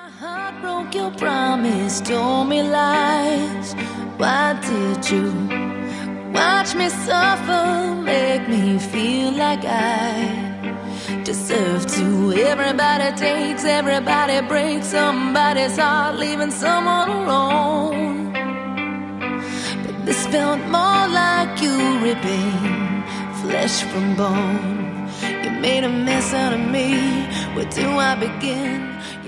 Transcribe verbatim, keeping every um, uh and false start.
My heart broke your promise, told me lies. Why did you watch me suffer, make me feel like I deserve to? Everybody takes, everybody breaks somebody's heart, leaving someone alone. But this felt more like you ripping flesh from bone. You made a mess out of me, where do I begin?